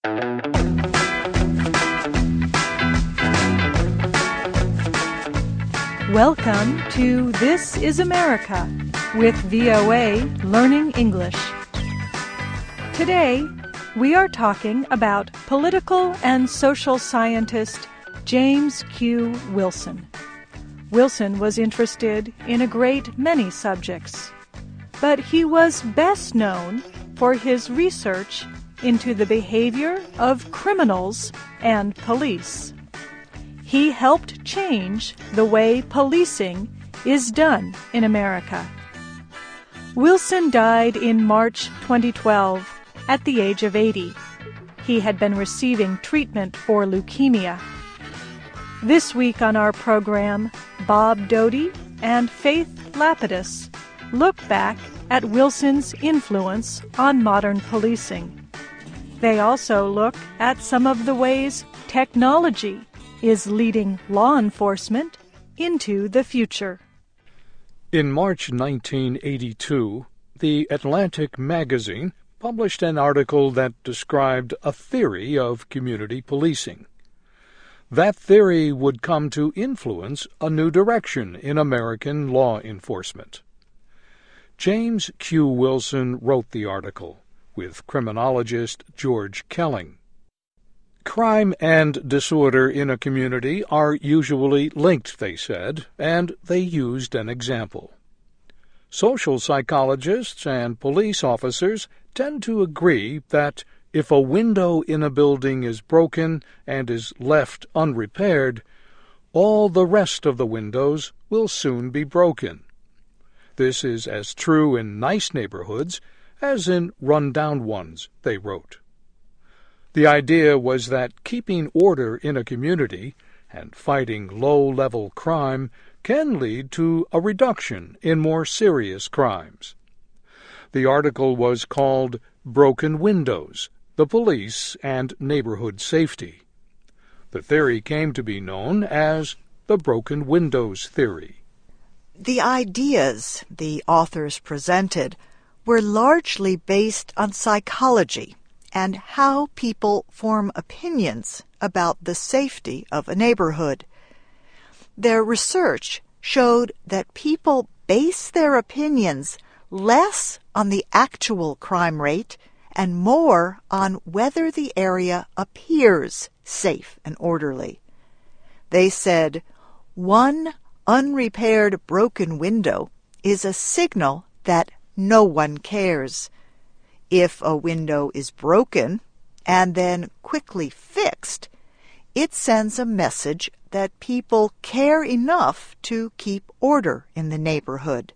Welcome to This is America with VOA Learning English. Today, we are talking about political and social scientist James Q. Wilson. Wilson was interested in a great many subjects, but he was best known for his research into the behavior of criminals and police. He helped change the way policing is done in America. Wilson died in March 2012 at the age of 80. He had been receiving treatment for leukemia. This week on our program, Bob Doty and Faith Lapidus look back at Wilson's influence on modern policing. They also look at some of the ways technology is leading law enforcement into the future. In March 1982, the Atlantic magazine published an article that described a theory of community policing. That theory would come to influence a new direction in American law enforcement. James Q. Wilson wrote the article, with criminologist George Kelling. Crime and disorder in a community are usually linked, they said, and they used an example. Social psychologists and police officers tend to agree that if a window in a building is broken and is left unrepaired, all the rest of the windows will soon be broken. This is as true in nice neighborhoods as in run-down ones, they wrote. The idea was that keeping order in a community and fighting low-level crime can lead to a reduction in more serious crimes. The article was called Broken Windows, the Police and Neighborhood Safety. The theory came to be known as the Broken Windows Theory. The ideas the authors presented were largely based on psychology and how people form opinions about the safety of a neighborhood. Their research showed that people base their opinions less on the actual crime rate and more on whether the area appears safe and orderly. They said, one unrepaired broken window is a signal that no one cares. If a window is broken and then quickly fixed, it sends a message that people care enough to keep order in the neighborhood.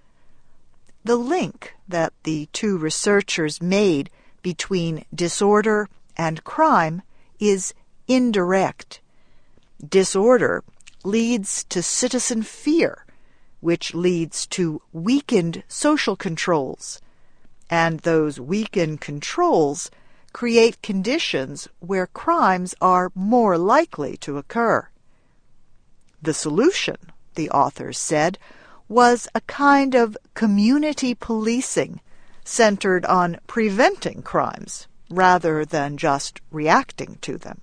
The link that the two researchers made between disorder and crime is indirect. Disorder leads to citizen fear, which leads to weakened social controls. And those weakened controls create conditions where crimes are more likely to occur. The solution, the authors said, was a kind of community policing centered on preventing crimes rather than just reacting to them.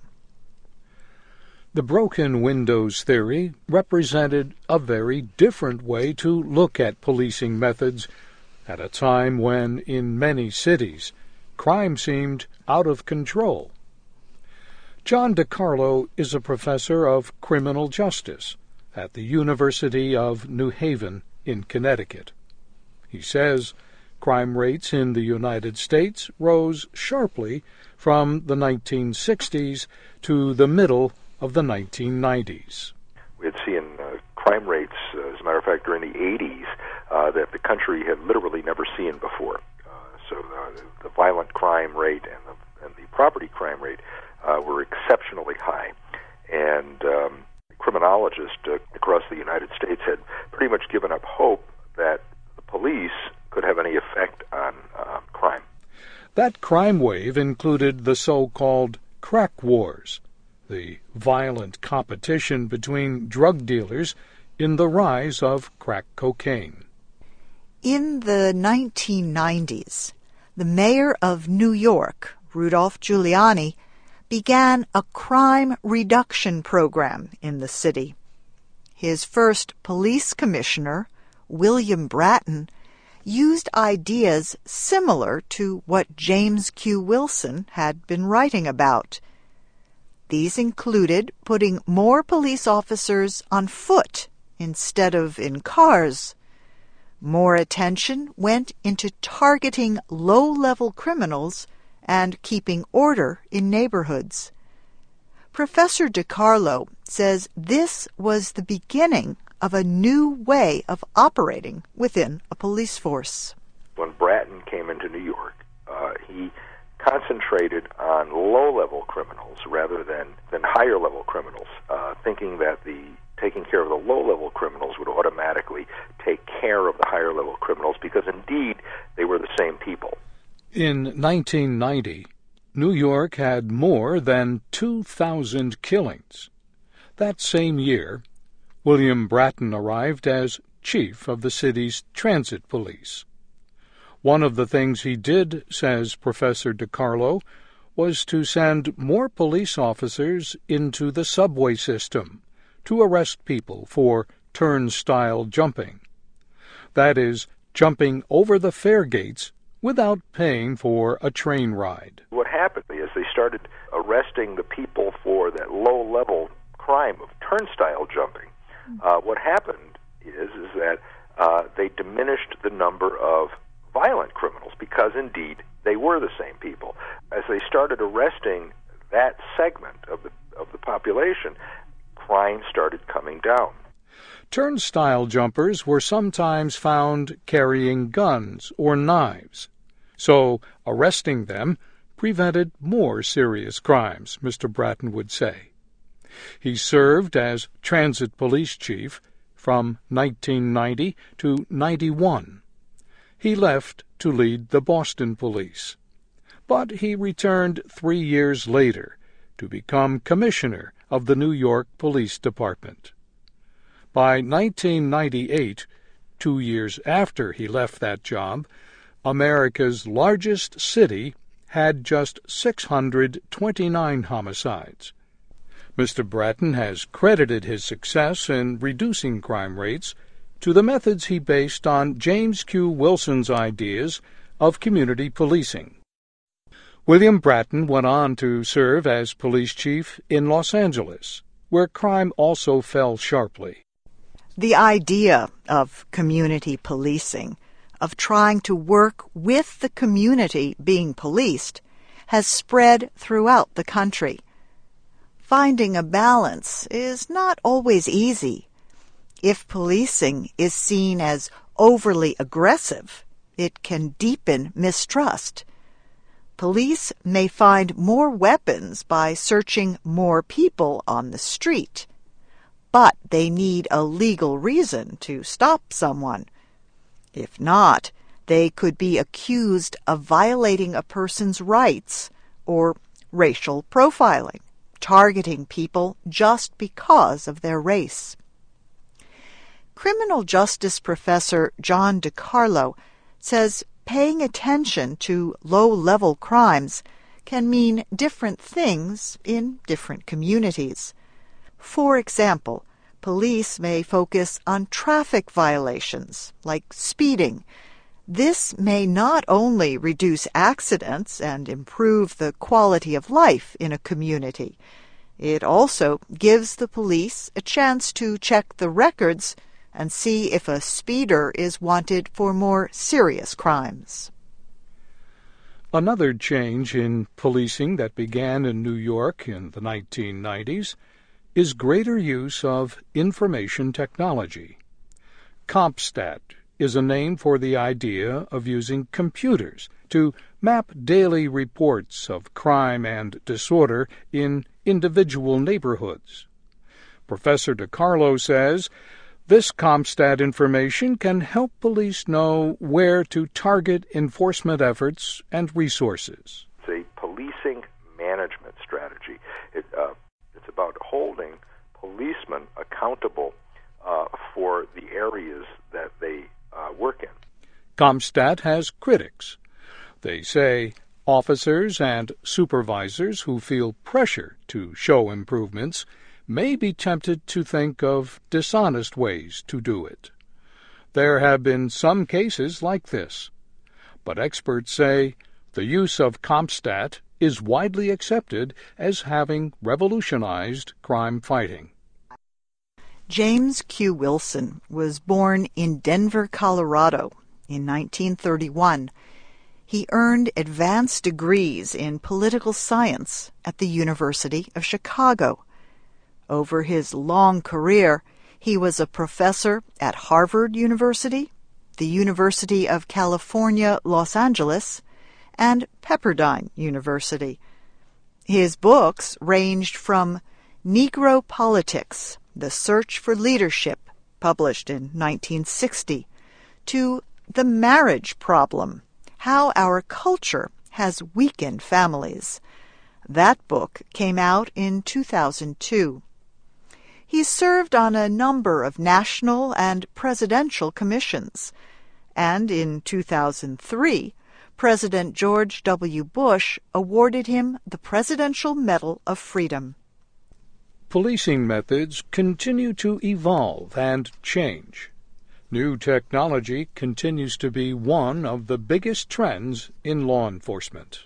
The broken windows theory represented a very different way to look at policing methods at a time when, in many cities, crime seemed out of control. John DiCarlo is a professor of criminal justice at the University of New Haven in Connecticut. He says crime rates in the United States rose sharply from the 1960s to the middle of the 1990s. We had seen crime rates, as a matter of fact, during the 80s that the country had literally never seen before. So the violent crime rate and the property crime rate were exceptionally high. And criminologists across the United States had pretty much given up hope that the police could have any effect on crime. That crime wave included the so-called crack wars, the violent competition between drug dealers in the rise of crack cocaine. In the 1990s, the mayor of New York Rudolph Giuliani, began a crime reduction program in the city. His first police commissioner, William Bratton, used ideas similar to what James Q. Wilson had been writing about. These included putting more police officers on foot instead of in cars. More attention went into targeting low-level criminals and keeping order in neighborhoods. Professor DiCarlo says this was the beginning of a new way of operating within a police force. When Bratton came into New York, he concentrated on low-level criminals rather than higher-level criminals, thinking that taking care of the low-level criminals would automatically take care of the higher-level criminals because, indeed, they were the same people. In 1990, New York had more than 2,000 killings. That same year, William Bratton arrived as chief of the city's transit police. One of the things he did, says Professor DiCarlo, was to send more police officers into the subway system to arrest people for turnstile jumping. That is, jumping over the fare gates without paying for a train ride. What happened is they started arresting the people for that low-level crime of turnstile jumping. What happened is that they diminished the number of violent criminals because, indeed, they were the same people. As they started arresting that segment of the population, crime started coming down. Turnstile jumpers were sometimes found carrying guns or knives, so arresting them prevented more serious crimes, Mr. Bratton would say. He served as transit police chief from 1990 to 91. He left to lead the Boston Police, but he returned 3 years later to become commissioner of the New York Police Department. By 1998, 2 years after he left that job, America's largest city had just 629 homicides. Mr. Bratton has credited his success in reducing crime rates to the methods he based on James Q. Wilson's ideas of community policing. William Bratton went on to serve as police chief in Los Angeles, where crime also fell sharply. The idea of community policing, of trying to work with the community being policed, has spread throughout the country. Finding a balance is not always easy. If policing is seen as overly aggressive, it can deepen mistrust. Police may find more weapons by searching more people on the street, but they need a legal reason to stop someone. If not, they could be accused of violating a person's rights or racial profiling, targeting people just because of their race. Criminal justice professor John DiCarlo says paying attention to low-level crimes can mean different things in different communities. For example, police may focus on traffic violations, like speeding. This may not only reduce accidents and improve the quality of life in a community, it also gives the police a chance to check the records and see if a speeder is wanted for more serious crimes. Another change in policing that began in New York in the 1990s is greater use of information technology. CompStat is a name for the idea of using computers to map daily reports of crime and disorder in individual neighborhoods. Professor DiCarlo says this CompStat information can help police know where to target enforcement efforts and resources. It's a policing management strategy. It's about holding policemen accountable for the areas that they work in. CompStat has critics. They say Officers and supervisors who feel pressure to show improvements may be tempted to think of dishonest ways to do it. There have been some cases like this, but experts say the use of CompStat is widely accepted as having revolutionized crime fighting. James Q. Wilson was born in Denver, Colorado in 1931. He earned advanced degrees in political science at the University of Chicago. Over his long career, he was a professor at Harvard University, the University of California, Los Angeles, and Pepperdine University. His books ranged from Negro Politics, The Search for Leadership, published in 1960, to The Marriage Problem, How Our Culture Has Weakened Families. That book came out in 2002. He served on a number of national and presidential commissions, and in 2003, President George W. Bush awarded him the Presidential Medal of Freedom. Policing methods continue to evolve and change. New technology continues to be one of the biggest trends in law enforcement.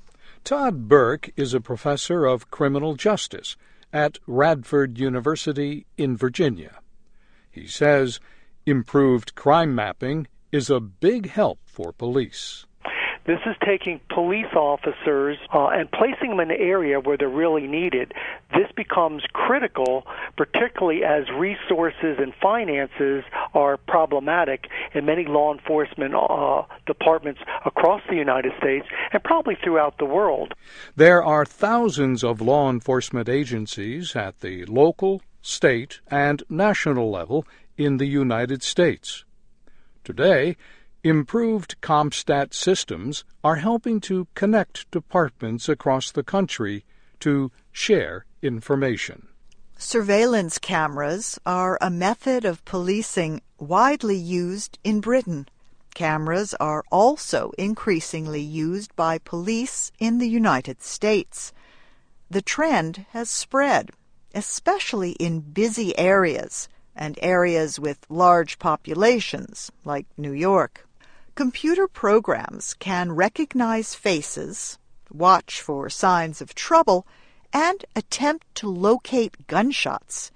Todd Burke is a professor of criminal justice at Radford University in Virginia. He says improved crime mapping is a big help for police. This is taking police officers and placing them in an area where they're really needed. This becomes critical, particularly as resources and finances are problematic in many law enforcement departments across the United States and probably throughout the world. There are thousands of law enforcement agencies at the local, state, and national level in the United States. Today, improved CompStat systems are helping to connect departments across the country to share information. Surveillance cameras are a method of policing widely used in Britain. Cameras are also increasingly used by police in the United States. The trend has spread, especially in busy areas and areas with large populations, like New York. Computer programs can recognize faces, watch for signs of trouble, and attempt to locate gunshots.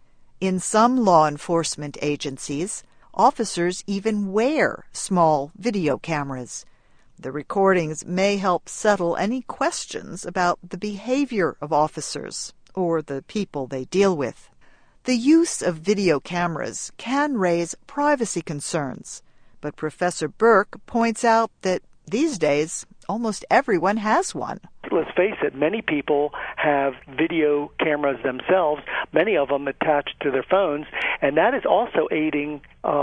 In some law enforcement agencies, officers even wear small video cameras. The recordings may help settle any questions about the behavior of officers or the people they deal with. The use of video cameras can raise privacy concerns, but Professor Burke points out that these days almost everyone has one. Let's face it, many people have video cameras themselves, many of them attached to their phones, and that is also aiding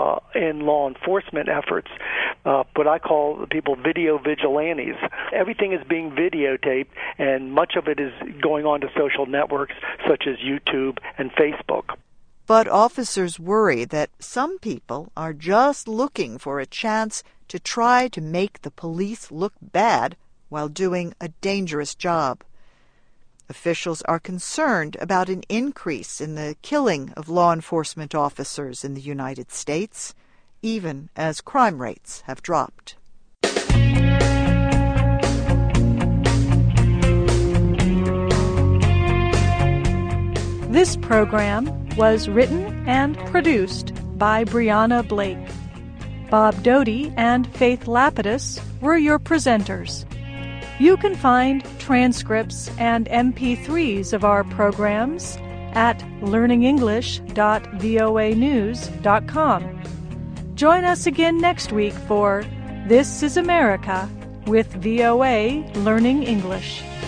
in law enforcement efforts. What I call the people video vigilantes. Everything is being videotaped, and much of it is going on to social networks such as YouTube and Facebook. But officers worry that some people are just looking for a chance to try to make the police look bad while doing a dangerous job. Officials are concerned about an increase in the killing of law enforcement officers in the United States, even as crime rates have dropped. This program was written and produced by Brianna Blake. Bob Doty and Faith Lapidus were your presenters. You can find transcripts and MP3s of our programs at learningenglish.voanews.com. Join us again next week for This is America with VOA Learning English.